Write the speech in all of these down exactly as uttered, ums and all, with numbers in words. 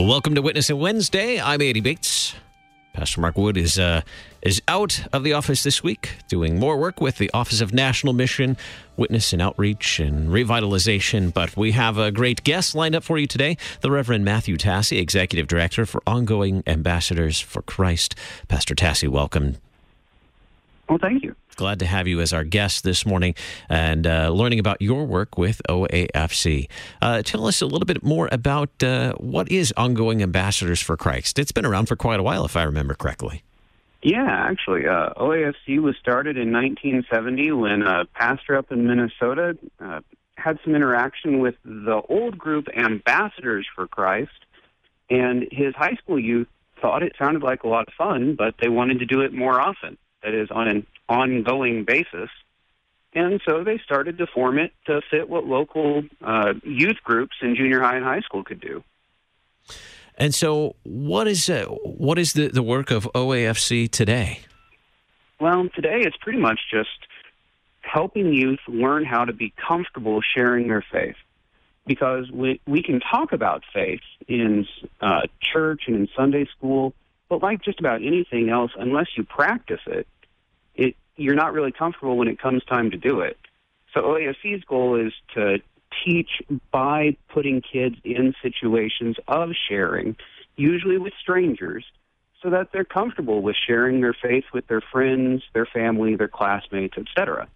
Well, welcome to Witnessing Wednesday. I'm Andy Bates. Pastor Mark Wood is uh, is out of the office this week, doing more work with the Office of National Mission, Witness and Outreach and Revitalization. But we have a great guest lined up for you today, the Reverend Matthew Tassi, Executive Director for Ongoing Ambassadors for Christ. Pastor Tassi, welcome. Well, thank you. Glad to have you as our guest this morning and uh, learning about your work with O A F C. Uh, tell us a little bit more about uh, what is Ongoing Ambassadors for Christ. It's been around for quite a while, if I remember correctly. Yeah, actually, uh, O A F C was started in nineteen seventy when a pastor up in Minnesota uh, had some interaction with the old group Ambassadors for Christ, and his high school youth thought it sounded like a lot of fun, but they wanted to do it more often. That is, on an ongoing basis. And so they started to form it to fit what local uh, youth groups in junior high and high school could do. And so what is uh, what is the, the work of O A F C today? Well, today it's pretty much just helping youth learn how to be comfortable sharing their faith. Because we, we can talk about faith in uh, church and in Sunday school, but like just about anything else, unless you practice it, It, you're not really comfortable when it comes time to do it. So O A F C's goal is to teach by putting kids in situations of sharing, usually with strangers, so that they're comfortable with sharing their faith with their friends, their family, their classmates, et cetera.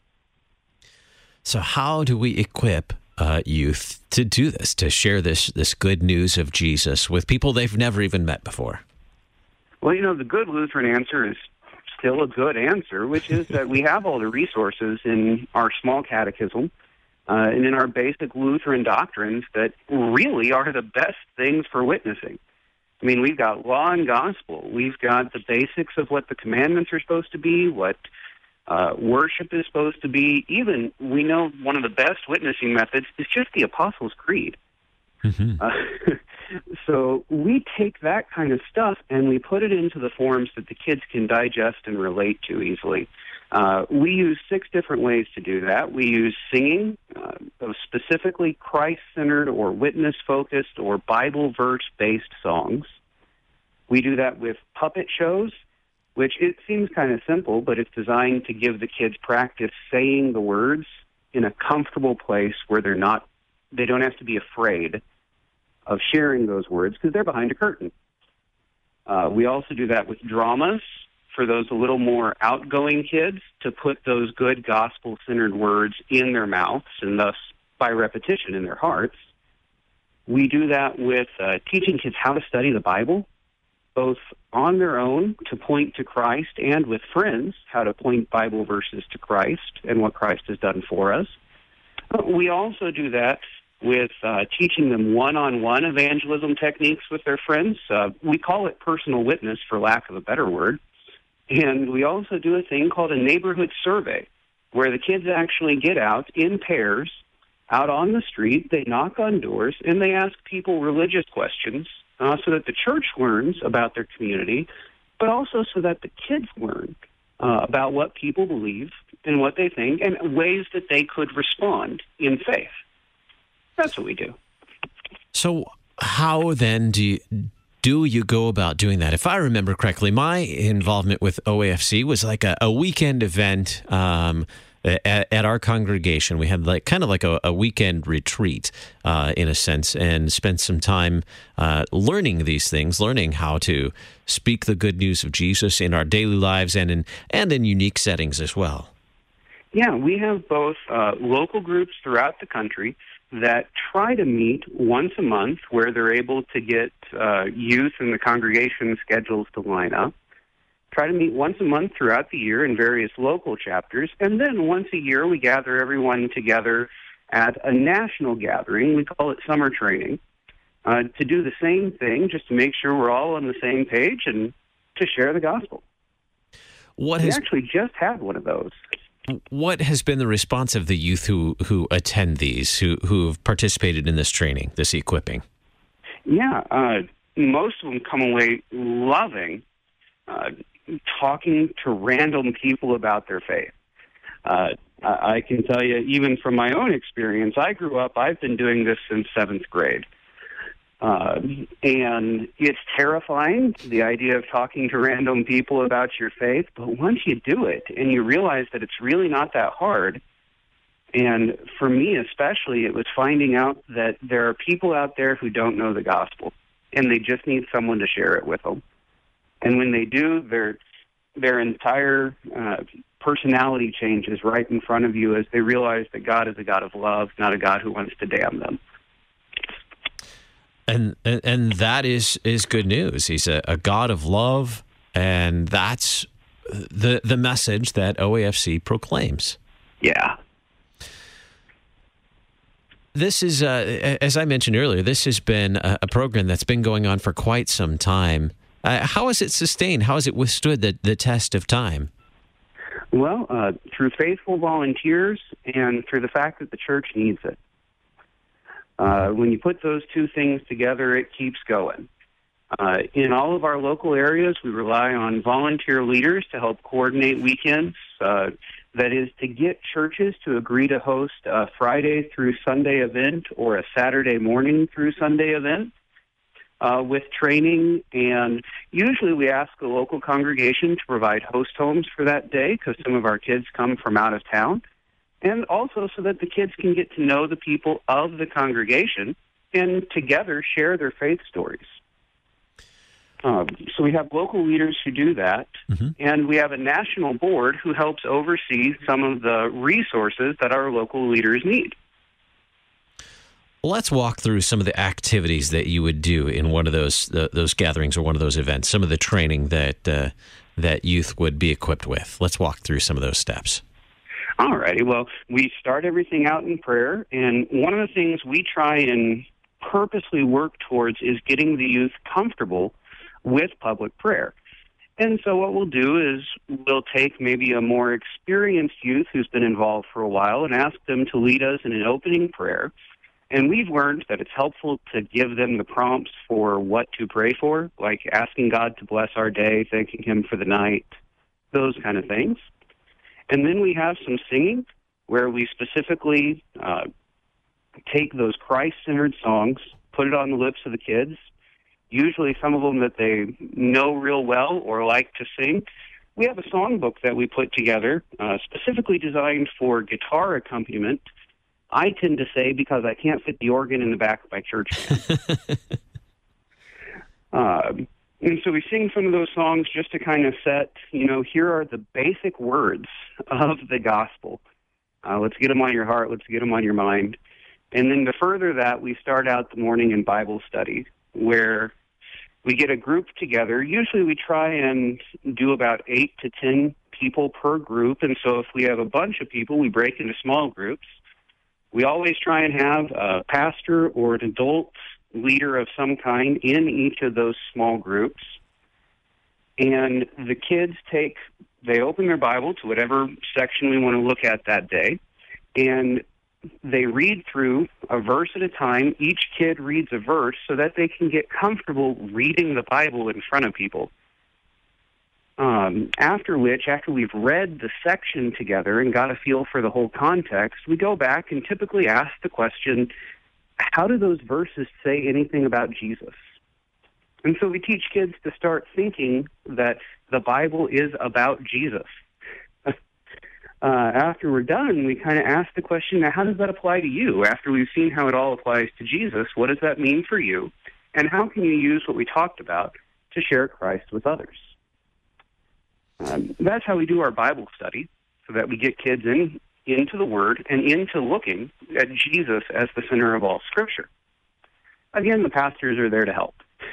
So how do we equip uh, youth to do this, to share this, this good news of Jesus with people they've never even met before? Well, you know, the good Lutheran answer is still a good answer, which is that we have all the resources in our small catechism uh, and in our basic Lutheran doctrines that really are the best things for witnessing. I mean, we've got law and gospel. We've got the basics of what the commandments are supposed to be, what uh, worship is supposed to be. Even we know one of the best witnessing methods is just the Apostles' Creed. Mm-hmm. Uh, so we take that kind of stuff and we put it into the forms that the kids can digest and relate to easily. Uh, we use six different ways to do that. We use singing, uh, specifically Christ-centered or witness-focused or Bible verse-based songs. We do that with puppet shows, which it seems kind of simple, but it's designed to give the kids practice saying the words in a comfortable place where they're not, they don't have to be afraid of sharing those words because they're behind a curtain. Uh, we also do that with dramas for those a little more outgoing kids to put those good gospel-centered words in their mouths and thus, by repetition, in their hearts. We do that with uh, teaching kids how to study the Bible, both on their own to point to Christ and with friends, how to point Bible verses to Christ and what Christ has done for us. But we also do that with uh, teaching them one-on-one evangelism techniques with their friends. Uh, we call it personal witness, for lack of a better word. And we also do a thing called a neighborhood survey, where the kids actually get out in pairs, out on the street, they knock on doors, and they ask people religious questions uh, so that the church learns about their community, but also so that the kids learn uh, about what people believe and what they think and ways that they could respond in faith. That's what we do. So how then do you, do you go about doing that? If I remember correctly, my involvement with O A F C was like a, a weekend event um, at, at our congregation. We had like kind of like a, a weekend retreat uh, in a sense, and spent some time uh, learning these things, learning how to speak the good news of Jesus in our daily lives and in and in unique settings as well. Yeah, we have both uh, local groups throughout the country that try to meet once a month where they're able to get uh, youth and the congregation schedules to line up. Try to meet once a month throughout the year in various local chapters. And then once a year, we gather everyone together at a national gathering. We call it summer training, uh, to do the same thing, just to make sure we're all on the same page and to share the gospel. What we has... actually just had one of those. What has been the response of the youth who, who attend these, who who have participated in this training, this equipping? Yeah, uh, most of them come away loving uh, talking to random people about their faith. Uh, I, I can tell you, even from my own experience, I grew up, I've been doing this since seventh grade. Uh, and it's terrifying, the idea of talking to random people about your faith. But once you do it and you realize that it's really not that hard, and for me especially, it was finding out that there are people out there who don't know the gospel, and they just need someone to share it with them. And when they do, their their entire uh, personality changes right in front of you as they realize that God is a God of love, not a God who wants to damn them. And, and and that is is good news. He's a, a God of love, and that's the the message that O A F C proclaims. Yeah. This is, uh, as I mentioned earlier, this has been a, a program that's been going on for quite some time. Uh, how has it sustained? How has it withstood the, the test of time? Well, uh, through faithful volunteers and through the fact that the church needs it. Uh, when you put those two things together, it keeps going. Uh, in all of our local areas, we rely on volunteer leaders to help coordinate weekends. Uh, that is, to get churches to agree to host a Friday through Sunday event or a Saturday morning through Sunday event uh, with training. And usually we ask the local congregation to provide host homes for that day because some of our kids come from out of town. And also so that the kids can get to know the people of the congregation and together share their faith stories. Um, so we have local leaders who do that, mm-hmm. and we have a national board who helps oversee some of the resources that our local leaders need. Well, let's walk through some of the activities that you would do in one of those the, those gatherings or one of those events, some of the training that uh, that youth would be equipped with. Let's walk through some of those steps. All righty. Well, we start everything out in prayer, and one of the things we try and purposely work towards is getting the youth comfortable with public prayer. And so what we'll do is we'll take maybe a more experienced youth who's been involved for a while and ask them to lead us in an opening prayer. And we've learned that it's helpful to give them the prompts for what to pray for, like asking God to bless our day, thanking Him for the night, those kind of things. And then we have some singing where we specifically uh, take those Christ-centered songs, put it on the lips of the kids, usually some of them that they know real well or like to sing. We have a songbook that we put together uh, specifically designed for guitar accompaniment. I tend to say because I can't fit the organ in the back of my church band. uh, And so we sing some of those songs just to kind of set, you know, here are the basic words of the gospel. Uh, let's get them on your heart. Let's get them on your mind. And then to further that, we start out the morning in Bible study, where we get a group together. Usually we try and do about eight to ten people per group. And so if we have a bunch of people, we break into small groups. We always try and have a pastor or an adult leader of some kind in each of those small groups. And the kids take, they open their Bible to whatever section we want to look at that day, and they read through a verse at a time. Each kid reads a verse so that they can get comfortable reading the Bible in front of people. Um, after which, after we've read the section together and got a feel for the whole context, we go back and typically ask the question, how do those verses say anything about Jesus? And so we teach kids to start thinking that the Bible is about Jesus. uh, after we're done, we kind of ask the question, now how does that apply to you? After we've seen how it all applies to Jesus, what does that mean for you? And how can you use what we talked about to share Christ with others? Um, that's how we do our Bible study, so that we get kids in into the Word and into looking at Jesus as the center of all Scripture. Again, the pastors are there to help.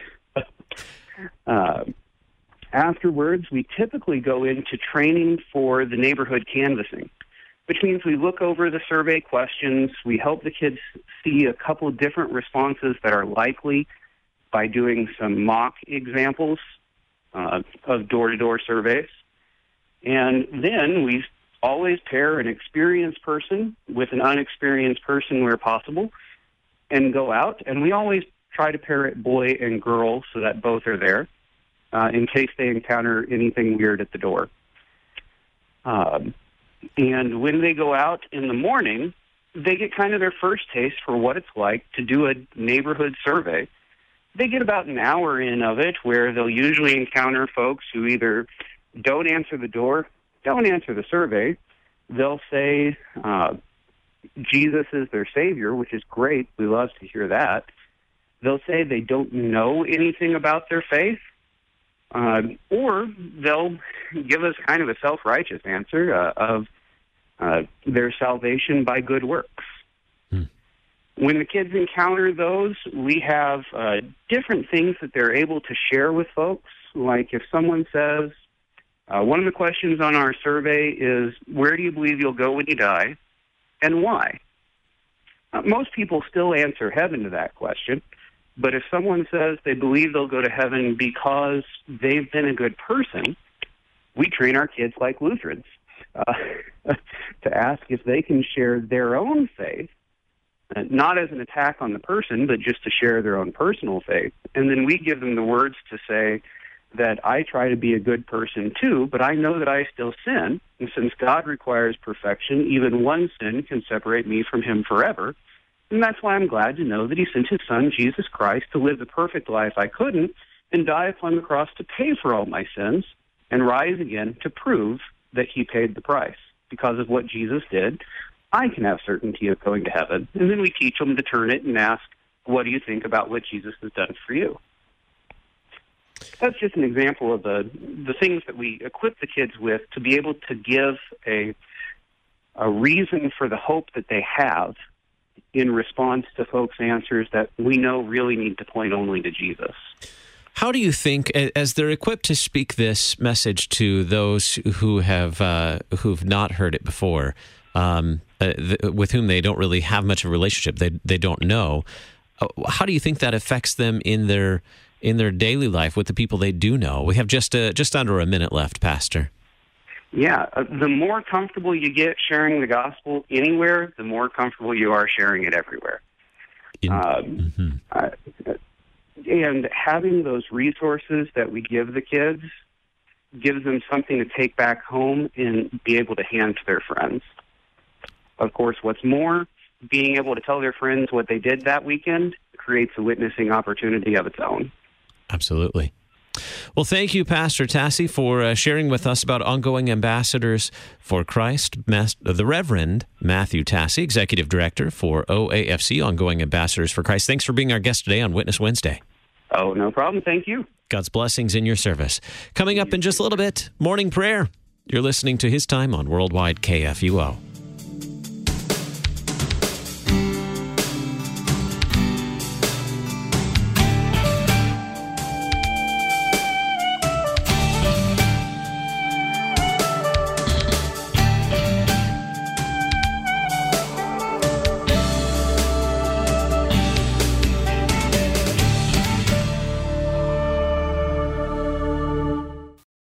uh, afterwards, we typically go into training for the neighborhood canvassing, which means we look over the survey questions. We help the kids see a couple of different responses that are likely by doing some mock examples uh, of door-to-door surveys. And then we always pair an experienced person with an unexperienced person where possible and go out. And we always try to pair it boy and girl so that both are there uh, in case they encounter anything weird at the door. Um, and when they go out in the morning, they get kind of their first taste for what it's like to do a neighborhood survey they get about an hour in of it where they'll usually encounter folks who either don't answer the door, don't answer the survey. They'll say uh, Jesus is their Savior, which is great. We love to hear that. They'll say they don't know anything about their faith, uh, or they'll give us kind of a self-righteous answer uh, of uh, their salvation by good works. Hmm. When the kids encounter those, we have uh, different things that they're able to share with folks. Like if someone says, uh, one of the questions on our survey is, where do you believe you'll go when you die, and why? Uh, most people still answer heaven to that question. But if someone says they believe they'll go to heaven because they've been a good person, we train our kids like Lutherans uh, to ask if they can share their own faith, uh, not as an attack on the person, but just to share their own personal faith. And then we give them the words to say that I try to be a good person too, but I know that I still sin. And since God requires perfection, even one sin can separate me from him forever. And that's why I'm glad to know that he sent his son, Jesus Christ, to live the perfect life I couldn't and die upon the cross to pay for all my sins and rise again to prove that he paid the price. Because of what Jesus did, I can have certainty of going to heaven. And then we teach them to turn it and ask, what do you think about what Jesus has done for you? That's just an example of the the things that we equip the kids with to be able to give a a reason for the hope that they have in response to folks' answers that we know really need to point only to Jesus. How do you think, as they're equipped to speak this message to those who have uh, who've not heard it before, um, uh, th- with whom they don't really have much of a relationship, they they don't know, uh, how do you think that affects them in their in their daily life with the people they do know? We have just uh, just under a minute left, Pastor. Yeah, uh, the more comfortable you get sharing the gospel anywhere, the more comfortable you are sharing it everywhere. In, um, mm-hmm. uh, and having those resources that we give the kids gives them something to take back home and be able to hand to their friends. Of course, what's more, being able to tell their friends what they did that weekend creates a witnessing opportunity of its own. Absolutely. Well, thank you, Pastor Tassi, for uh, sharing with us about ongoing ambassadors for Christ. Mas- the Reverend Matthew Tassi, Executive Director for O A F C, Ongoing Ambassadors for Christ. Thanks for being our guest today on Witness Wednesday. Oh, no problem. Thank you. God's blessings in your service. Coming up in just a little bit, morning prayer. You're listening to His Time on Worldwide K F U O.